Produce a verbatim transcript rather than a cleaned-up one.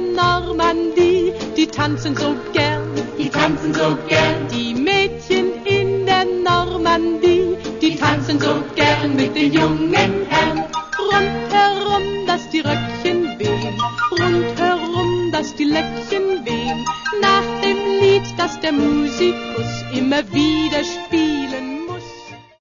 Normandie, die tanzen so gern, die tanzen so gern. die Mädchen in der Normandie, die tanzen so gern mit den jungen Herren. Rundherum, dass die Röckchen wehen, rundherum, dass die Löckchen wehen, nach dem Lied, das der Musikus immer wieder spielt.